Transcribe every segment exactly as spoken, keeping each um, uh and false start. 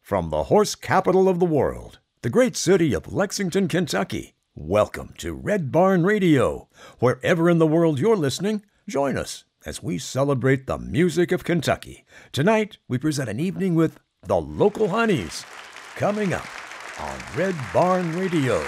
From the horse capital of the world, the great city of Lexington, Kentucky, welcome to Red Barn Radio. Wherever in the world you're listening, join us as we celebrate the music of Kentucky. Tonight, we present an evening with the Local Honeys, coming up on Red Barn Radio.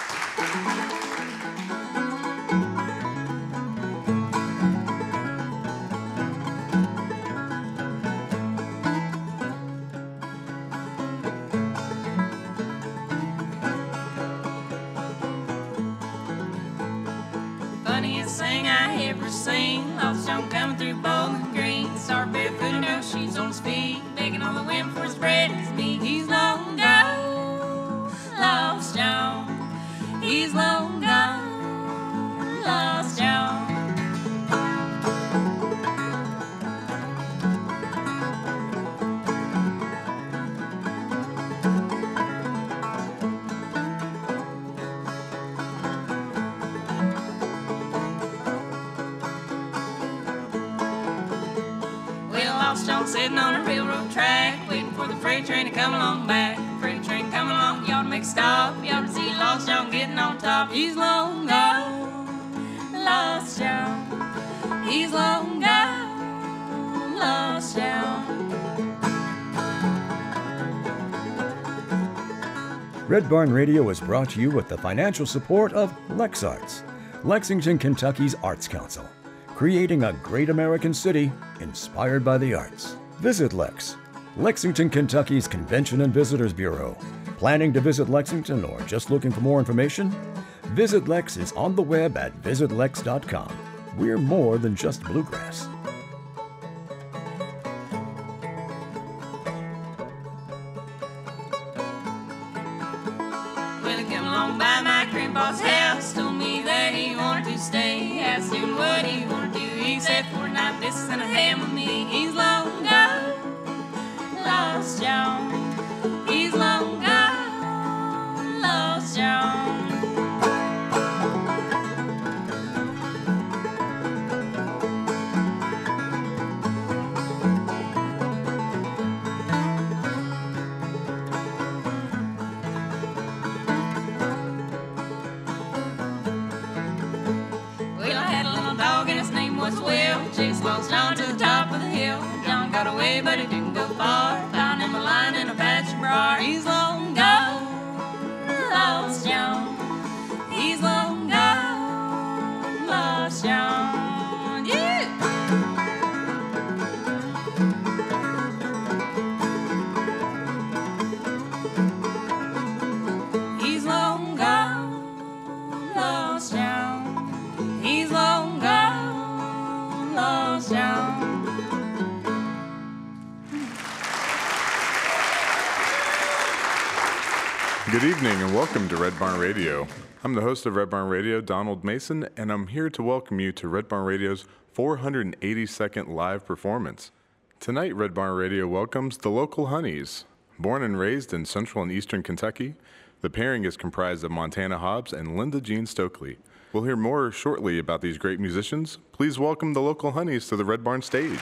Funniest thing I ever seen, Lost John coming through Bowling Green. Start barefooted, no shoes on his feet, begging on the wind for his bread and his meat. He's long gone, Lost John. He's long gone, Lost John. Lost John sitting on a railroad track, waiting for the freight train to come along back. Freight train coming along, you ought to make a stop. You ought to see Lost John getting on top. He's long gone, Lost John. He's long gone, Lost John. Red Barn Radio is brought to you with the financial support of LexArts, Lexington, Kentucky's Arts Council, creating a great American city inspired by the arts. Visit Lex, Lexington, Kentucky's Convention and Visitors Bureau. Planning to visit Lexington or just looking for more information? Visit Lex is on the web at visit lex dot com. We're more than just bluegrass. Well, he came along by my grandpa's house, told me that he wanted to stay. Asked him what he wanted to do. He said for a night, this and a ham with me. He's long gone, Lost John. He's long gone, Lost John. Was Will, chased Lost John to the top of the hill. John got away, but he didn't go far. Found him a lying in a patch of briar. He's long gone, Lost John. He's long gone, Lost John. Yeah. He's long gone, Lost John. He's long gone, Lost John. Good evening and welcome to Red Barn Radio. I'm the host of Red Barn Radio, Donald Mason, and I'm here to welcome you to Red Barn Radio's four hundred eighty-second live performance. Tonight, Red Barn Radio welcomes the Local Honeys. Born and raised in central and eastern Kentucky, the pairing is comprised of Montana Hobbs and Linda Jean Stokely. We'll hear more shortly about these great musicians. Please welcome the Local Honeys to the Red Barn stage.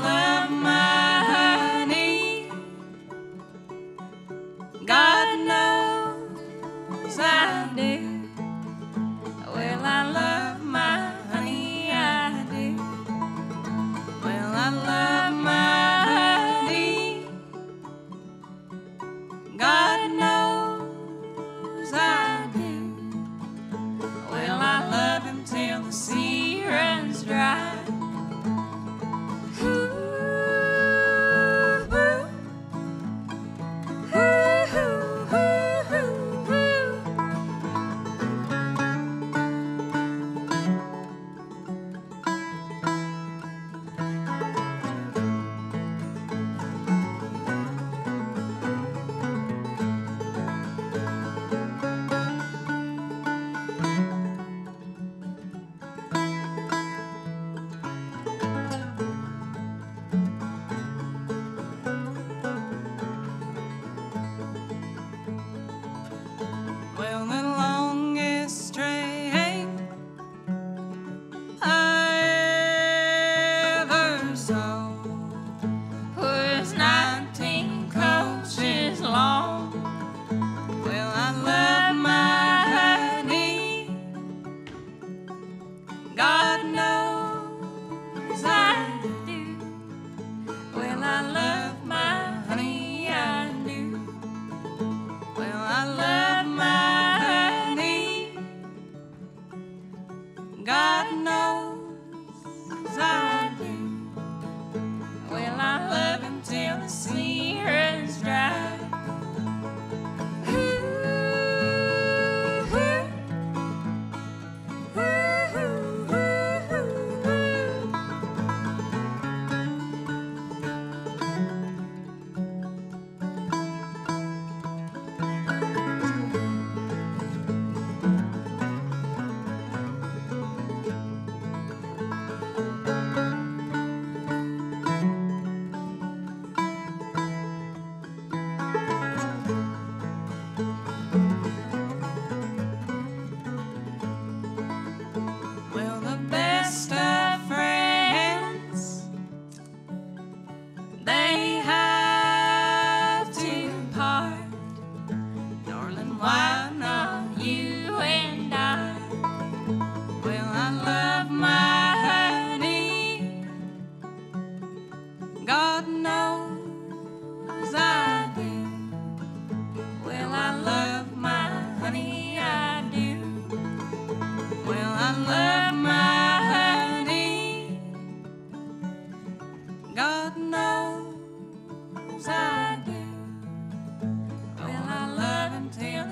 God knows.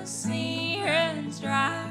the sea runs dry.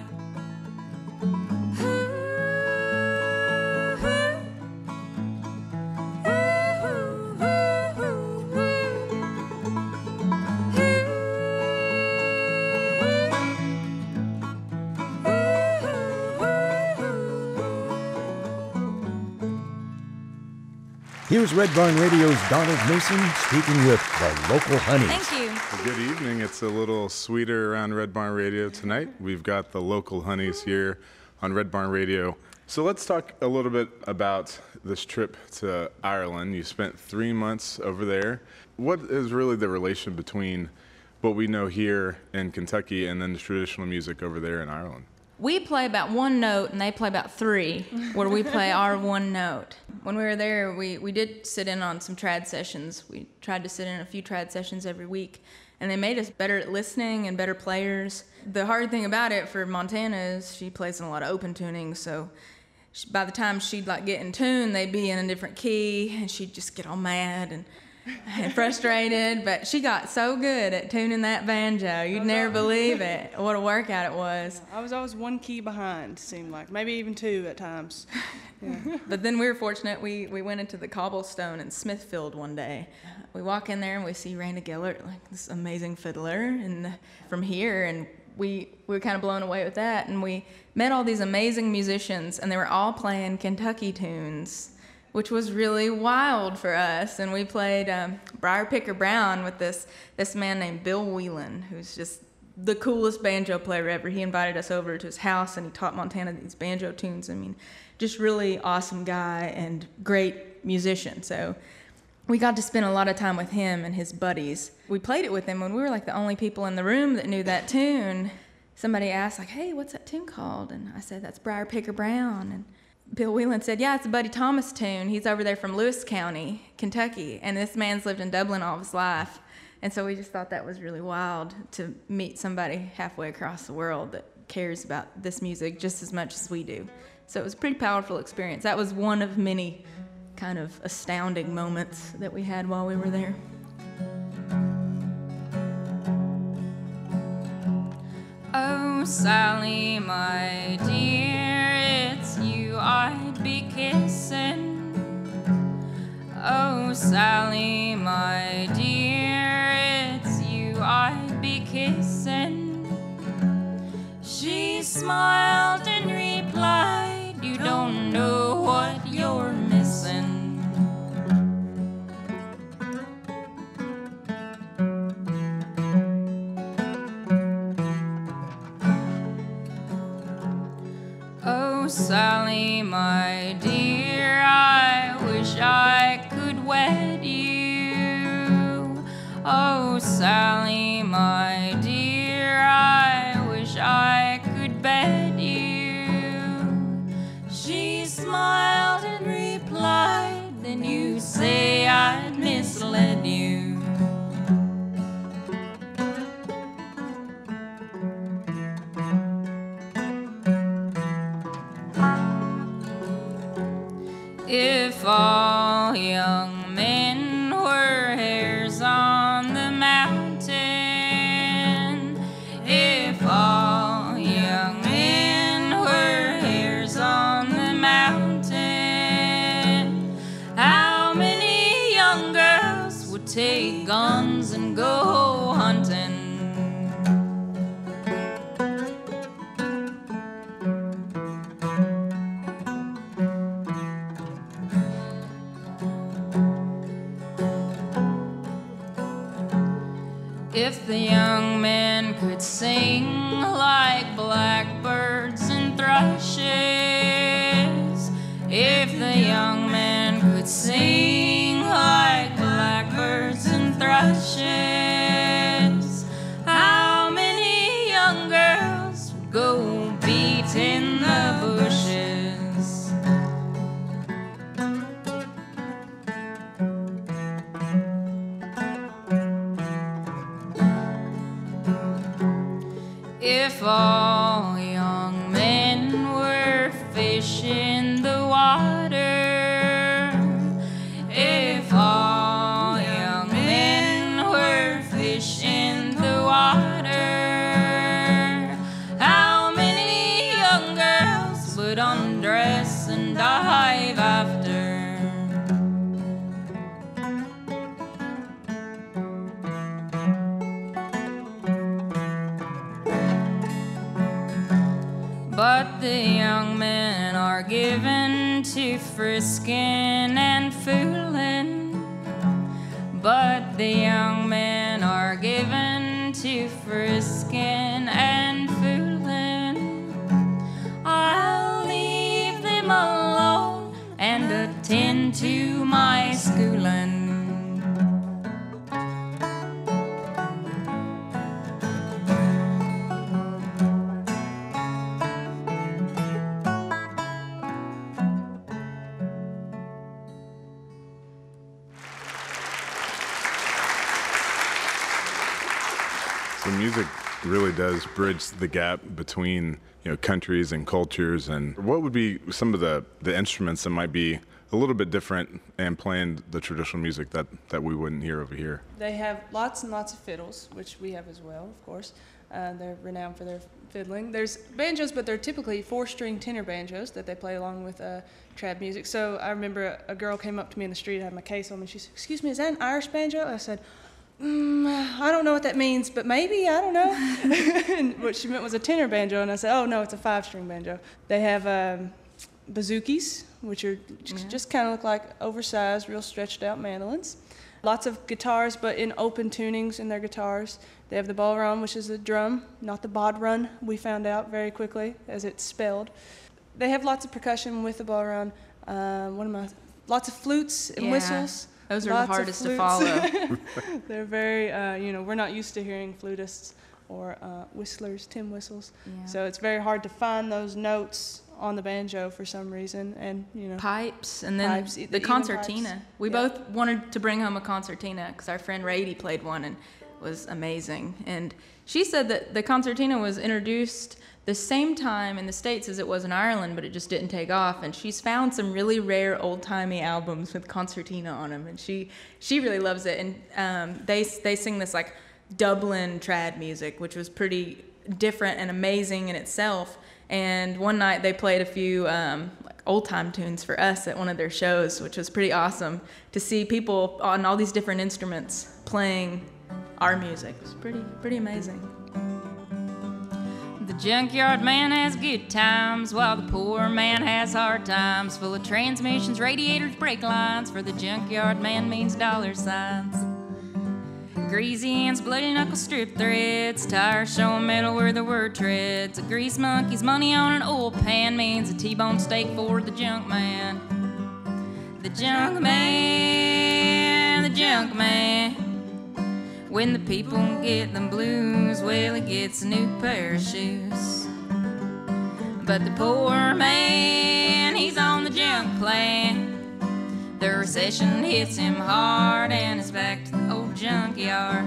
Here's Red Barn Radio's Donald Mason speaking with the local honeys. Thank you. Well, good evening. It's a little sweeter around Red Barn Radio tonight. We've got the local honeys here on Red Barn Radio. So let's talk a little bit about this trip to Ireland. You spent three months over there. What is really the relation between what we know here in Kentucky and then the traditional music over there in Ireland? We play about one note and they play about three, where we play our one note. When we were there, we, we did sit in on some trad sessions. We tried to sit in a few trad sessions every week, and they made us better at listening and better players. The hard thing about it for Montana is she plays in a lot of open tuning, so she, by the time she'd like get in tune, they'd be in a different key, and she'd just get all mad and and frustrated, but she got so good at tuning that banjo. You'd never believe it, what a workout it was. I was always one key behind, seemed like, maybe even two at times. Yeah. But then we were fortunate, we, we went into the Cobblestone in Smithfield one day. We walk in there and we see Raina Gellert, like this amazing fiddler, and from here, and we, we were kind of blown away with that, and we met all these amazing musicians, and they were all playing Kentucky tunes, which was really wild for us. And we played um, Briar Picker Brown with this this man named Bill Whelan, who's just the coolest banjo player ever. He invited us over to his house, and he taught Montana these banjo tunes. I mean, just really awesome guy and great musician. So we got to spend a lot of time with him and his buddies. We played it with him when we were like the only people in the room that knew that tune. Somebody asked, like, hey, what's that tune called? And I said, that's Briar Picker Brown. And Bill Whelan said, yeah, it's a Buddy Thomas tune. He's over there from Lewis County, Kentucky, and this man's lived in Dublin all of his life. And so we just thought that was really wild to meet somebody halfway across the world that cares about this music just as much as we do. So it was a pretty powerful experience. That was one of many kind of astounding moments that we had while we were there. Oh, Sally, my dear, it's you I'd be kissing. Oh, Sally, my dear, it's you I'd be kissing. She smiled and replied, you don't know what you're missing. Oh, Sally, my dear, I wish I could wed you. Oh, Sally, my dear, I wish I could bed you. She smiled and replied, then you say I'd misled you. If all young men were hares on the mountain, if all young men were hares on the mountain, how many young girls would take guns and go hunting? If the young men could sing like blackbirds and thrushes, if the young men could sing like blackbirds and thrushes, how many young girls would go beat in the bushes? If all young men were fish in the water, if all young men were fish in the water, the young men are given to frisking and fooling. But the young men are given to frisking and fooling. I'll leave them alone and attend to my schooling. So music really does bridge the gap between, you know, countries and cultures. And what would be some of the, the instruments that might be a little bit different and playing the traditional music that, that we wouldn't hear over here? They have lots and lots of fiddles, which we have as well, of course. Uh, they're renowned for their fiddling. There's banjos, but they're typically four-string tenor banjos that they play along with uh, trad music. So I remember a, a girl came up to me in the street, I had my case on, and she said, "Excuse me, is that an Irish banjo?" I said, Mm, I don't know what that means, but maybe, I don't know. And what she meant was a tenor banjo, and I said, oh, no, it's a five-string banjo. They have um, bazookies, which are j- Yeah. just kind of look like oversized, real stretched-out mandolins. Lots of guitars, but in open tunings in their guitars. They have the bodhrán, which is a drum, not the bodhrán, we found out very quickly, as it's spelled. They have lots of percussion with the bodhrán. Um, what am I? Lots of flutes and Yeah. whistles. Those are the Lots of hardest to flutes. follow. They're very, uh, you know, we're not used to hearing flutists or uh, whistlers, tin whistles. Yeah. So it's very hard to find those notes on the banjo for some reason. And, you know, Pipes, and then Pipes, the, the even concertina. pipes. We Yeah. both wanted to bring home a concertina because our friend Rady played one and it was amazing. And she said that the concertina was introduced the same time in the States as it was in Ireland, but it just didn't take off. And she's found some really rare old-timey albums with concertina on them, and she she really loves it. And um, they they sing this like Dublin trad music, which was pretty different and amazing in itself. And one night they played a few um, like old-time tunes for us at one of their shows, which was pretty awesome to see people on all these different instruments playing our music. It was pretty pretty amazing. The junkyard man has good times while the poor man has hard times. Full of transmissions, radiators, brake lines. For the junkyard man means dollar signs. Greasy ends, bloody knuckle strip threads. Tires showing metal where the word treads. A grease monkey's money on an oil pan means a T-bone steak for the junk man. The junk man, the junk man. When the people get them blues, well, he gets a new pair of shoes. But the poor man, he's on the junk plan. The recession hits him hard and it's back to the old junkyard.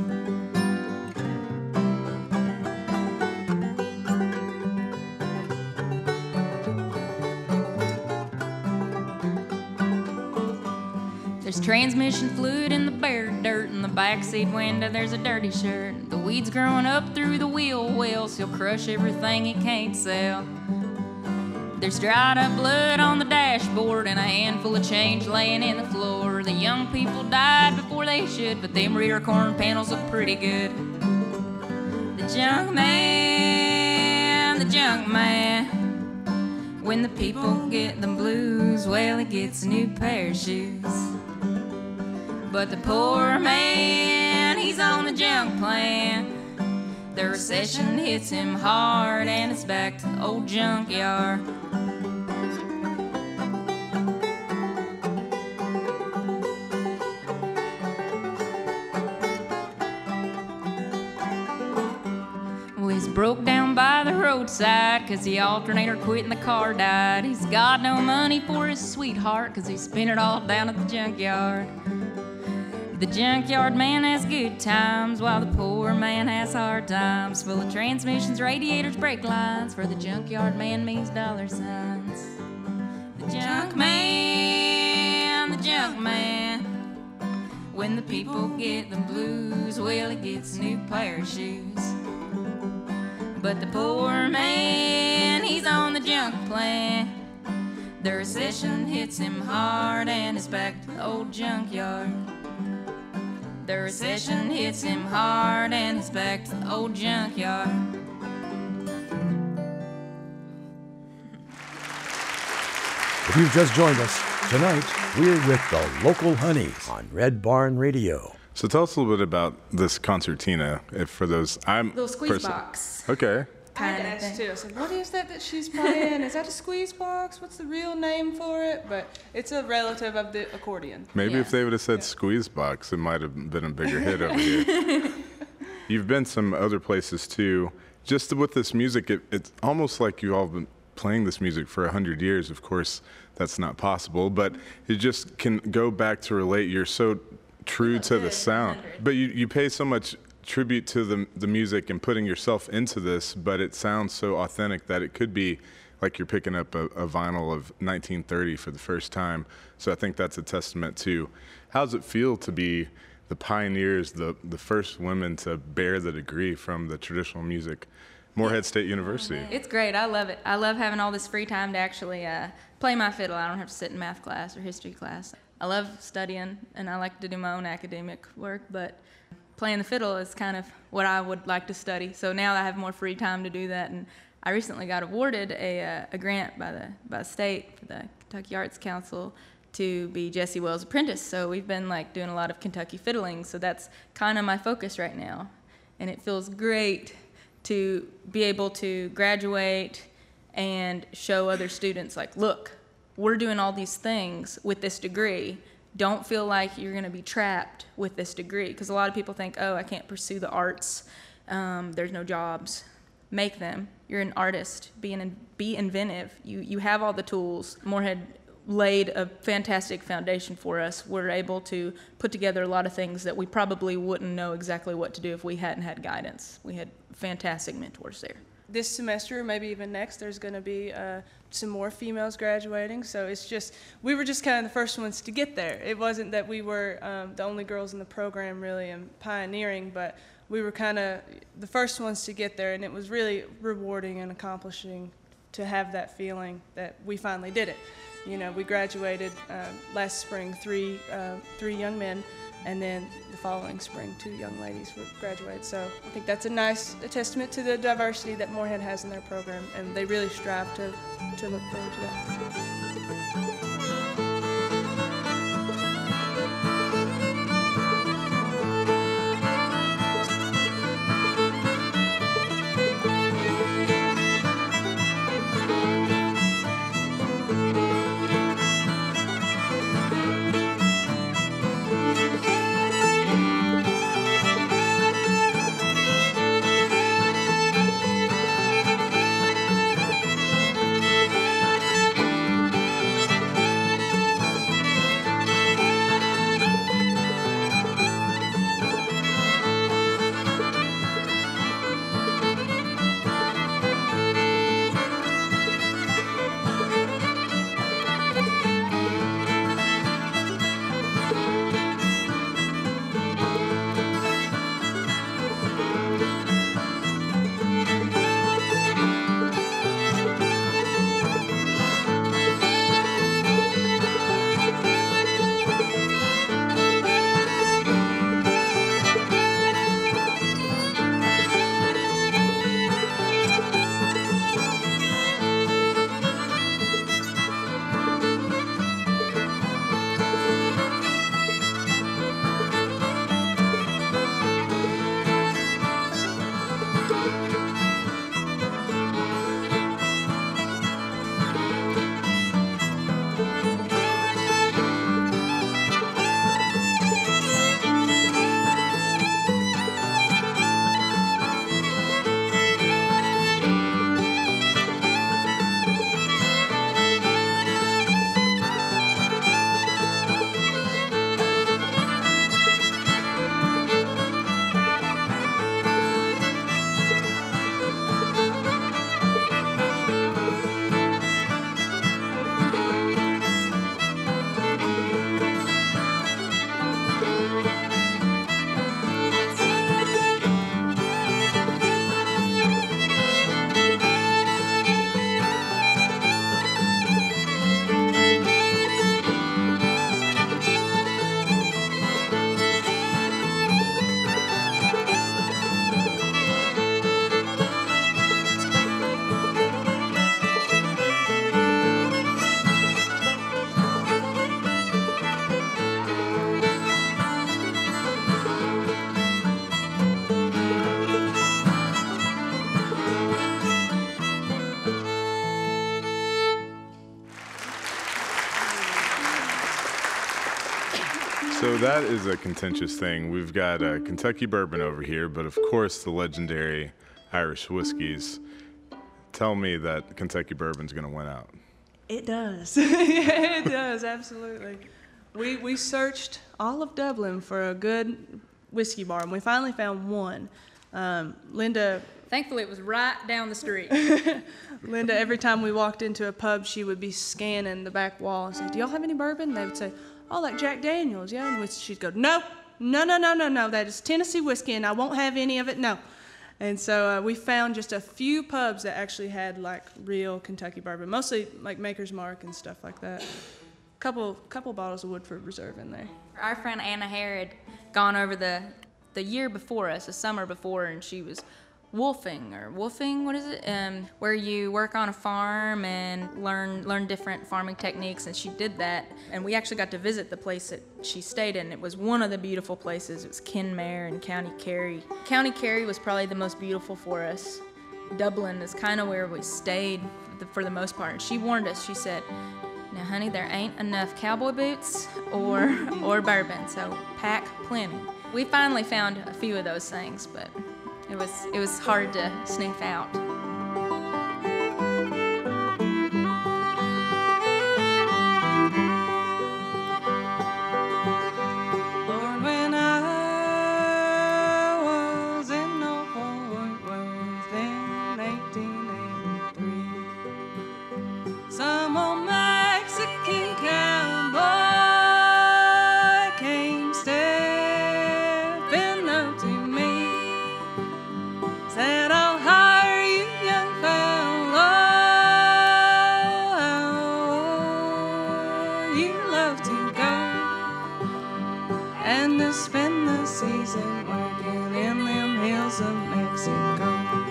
There's transmission fluid in the bare dirt. In the backseat window there's a dirty shirt. The weeds growing up through the wheel wells. He'll crush everything he can't sell. There's dried up blood on the dashboard and a handful of change laying in the floor. The young people died before they should, but them rear corn panels look pretty good. The junk man, the junk man. When the people get them blues, well, he gets a new pair of shoes. But the poor man, he's on the junk plan. The recession hits him hard and it's back to the old junkyard. Well, he's broke down by the roadside 'cause the alternator quit and the car died. He's got no money for his sweetheart 'cause he spent it all down at the junkyard. The junkyard man has good times while the poor man has hard times. Full of transmissions, radiators, brake lines. For the junkyard man means dollar signs. The junk man, the junk man. When the people get them blues, well, he gets a new pair of shoes. But the poor man, he's on the junk plan. The recession hits him hard and it's back to the old junkyard. The recession hits him hard and it's back to the old junkyard. If you've just joined us, tonight we're with the Local Honeys on Red Barn Radio. So tell us a little bit about this concertina. If for those, I'm Little squeeze person- box. Okay. I had to Kind of ask thing. too. I said, "What is that that she's playing? Is that a squeeze box? What's the real name for it?" But it's a relative of the accordion. Maybe Yeah. if they would have said squeeze box, it might have been a bigger hit over here. You've been some other places too. Just with this music, it, it's almost like you all been playing this music for a hundred years. Of course, that's not possible, but you just can go back to relate. You're so true to the good, sound, one hundred. but you, you pay so much tribute to the the music and putting yourself into this, but it sounds so authentic that it could be like you're picking up a, a vinyl of nineteen thirty for the first time. So I think that's a testament to how does it feel to be the pioneers, the the first women to bear the degree from the traditional music, Morehead State University. It's great. I love it. I love having all this free time to actually uh, play my fiddle. I don't have to sit in math class or history class. I love studying, and I like to do my own academic work, but playing the fiddle is kind of what I would like to study. So now I have more free time to do that, and I recently got awarded a, uh, a grant by the by the state for the Kentucky Arts Council to be Jesse Wells' apprentice. So we've been like doing a lot of Kentucky fiddling. So that's kind of my focus right now, and it feels great to be able to graduate and show other students like, look, we're doing all these things with this degree. Don't feel like you're going to be trapped with this degree, because a lot of people think, oh, I can't pursue the arts. Um, there's no jobs. Make them. You're an artist. Be an, be inventive. You you have all the tools. Morehead laid a fantastic foundation for us. We're able to put together a lot of things that we probably wouldn't know exactly what to do if we hadn't had guidance. We had fantastic mentors there. This semester, maybe even next, there's going to be uh, some more females graduating. So it's just, we were just kind of the first ones to get there. It wasn't that we were um, the only girls in the program really and pioneering, but we were kind of the first ones to get there, and it was really rewarding and accomplishing to have that feeling that we finally did it. You know, we graduated uh, last spring, three uh, three young men, and then the following spring, two young ladies would graduate. So I think that's a nice a testament to the diversity that Morehead has in their program, and they really strive to, to look forward to that. So that is a contentious thing. We've got uh, Kentucky bourbon over here, but of course the legendary Irish whiskeys. Tell me that Kentucky bourbon's going to win out. It does. Yeah, it does, absolutely. We we searched all of Dublin for a good whiskey bar, and we finally found one. Um, Linda, Thankfully, it was right down the street. Linda, every time we walked into a pub, she would be scanning the back wall and say, "Do y'all have any bourbon?" And they would say, "Oh, like Jack Daniels, yeah." And she'd go, "No, no, no, no, no, no. That is Tennessee whiskey, and I won't have any of it. No." And so uh, we found just a few pubs that actually had like real Kentucky bourbon, mostly like Maker's Mark and stuff like that. Couple couple bottles of Woodford Reserve in there. Our friend Anna Hare had gone over the the year before us, the summer before, and she was wolfing or wolfing, what is it? Um, where you work on a farm and learn learn different farming techniques, and she did that. And we actually got to visit the place that she stayed in. It was one of the beautiful places. It was Kenmare in County Kerry. County Kerry was probably the most beautiful for us. Dublin is kind of where we stayed for the, for the most part. And she warned us. She said, "Now, honey, there ain't enough cowboy boots or or bourbon, so pack plenty." We finally found a few of those things, but it was it was hard to sniff out. Lord, when I was in the Fort Worth in eighteen eighty-three, some old Mexican cowboy came stepping up to me, said, "I'll hire you, young fellow. You love to go and to spend the season working in them hills of Mexico."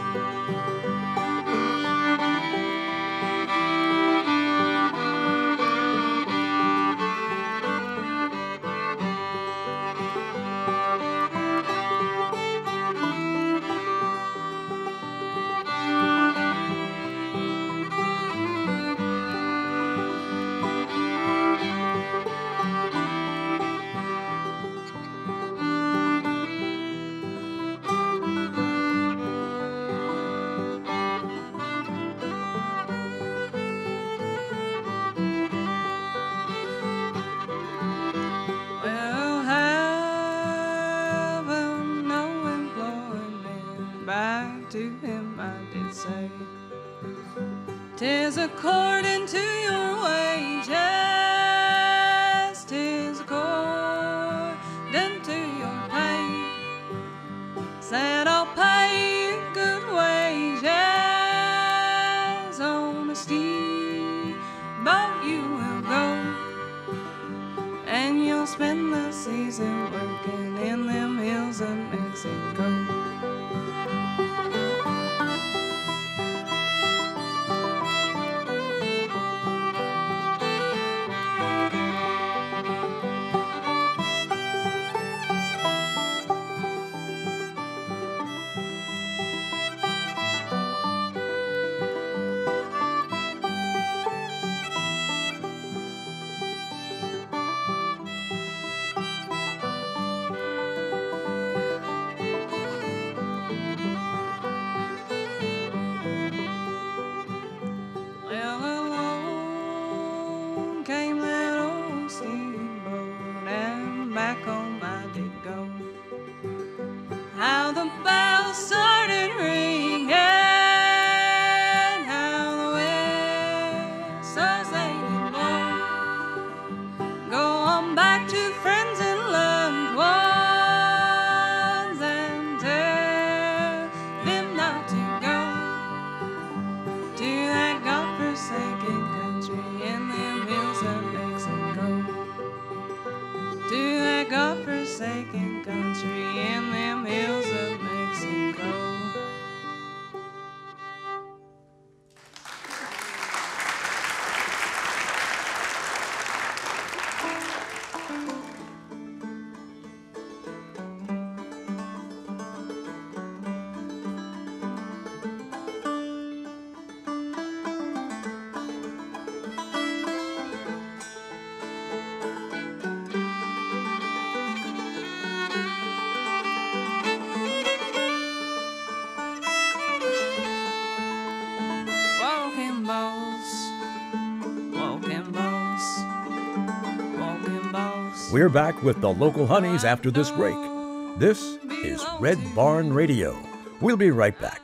Well, having no employment, back to him I did say, "'Tis according to your wages, 'tis according to your pay." Said, "I'll pay you good wages, on a steamboat you will go, and you'll spend the season working in them hills of Mexico." We're back with the local honeys after this break. This is Red Barn Radio. We'll be right back.